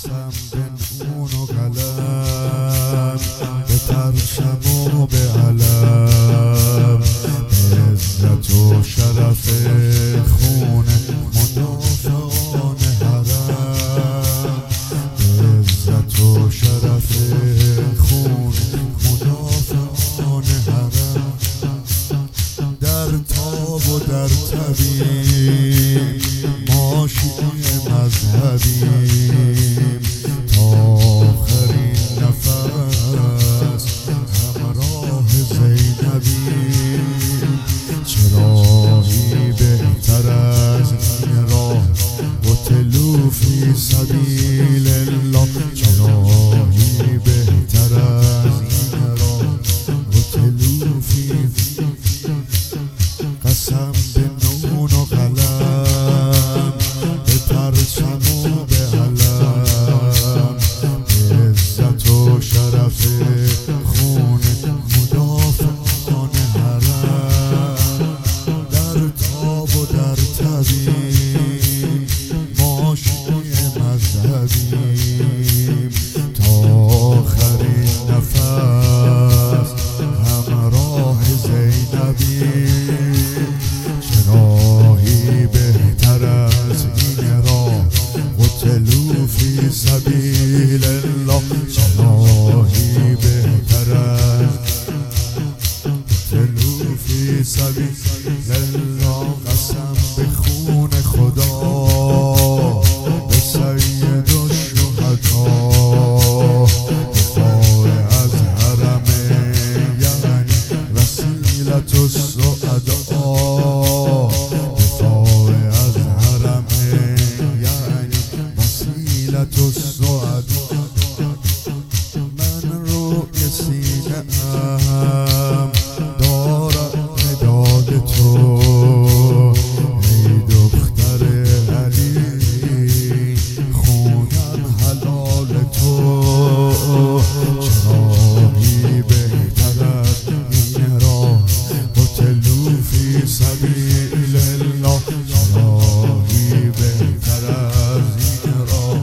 قسم به نون و قلم، به پرچم و به علم، به عزت و شرف خون مدافعان حرم، به عزت و شرف خون مدافعان حرم. در تاب و در طبیب ما شیعه مذهبیم، تا آخرین نفس همراه زینبیم. چه راهی بهتر از این راه، قتلوا فی سبیل الله. چه راهی بهتر از این راه، قتلوا فی قسم به نون و قلم، به پرچم و به علم، به عزت و شرف خون مدافعان حرم. در تاب و در طبیب ما شیعه مذهبیم، تا آخرین نفس همراه زینبیم. راهی بهتر از این راه، قتلوا فی سبیل الله. چه راهی بهتر از قتلوا فی سبیل الله. قسم به خون خدا، به سید الشهدا، دفاع از حرم یعنی وسیلة السعدا. من روی سینه‌ام دارد مداد تو، ای دختر علی خونم حلال تو. چه راهی بهتر از این راه، قتلوا فی سبیل الله. چه راهی بهتر از این راه،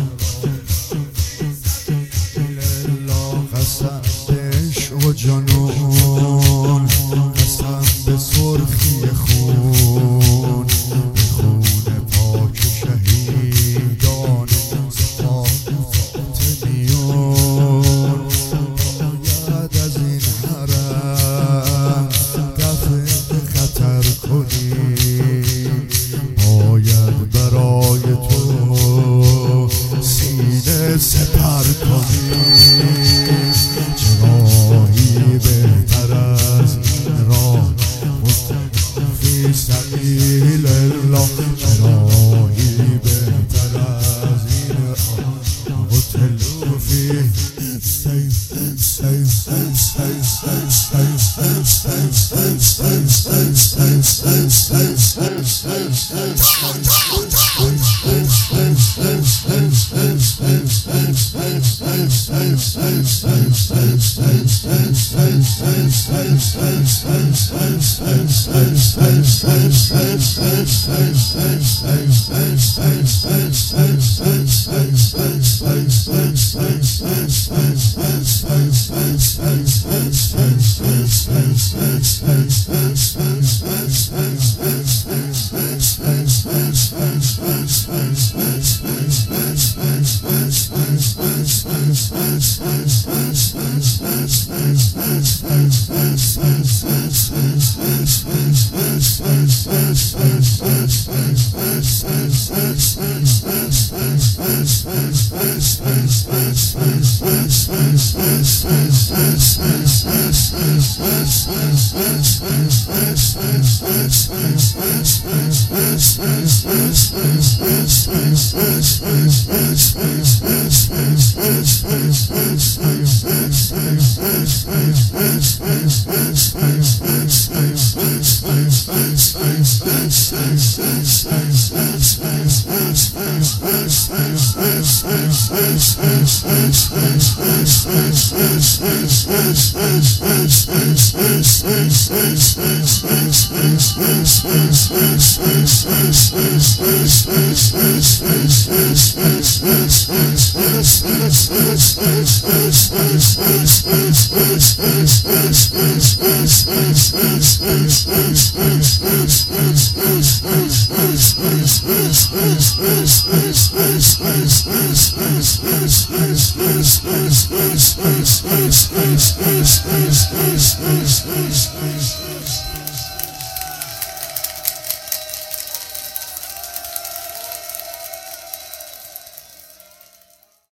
قسم به عشق و جنون، قسم به سرخی خون، به خون پاک شهیدان سپاه فاطمیون. باید از این حرم دفع خطر کنیم، باید برای تو سینه سپر کنیم. چه راهی بهتر از این راه، قتلوا فی سبیل الله. چه راهی بهتر از این راه، قتلوا فی Hey,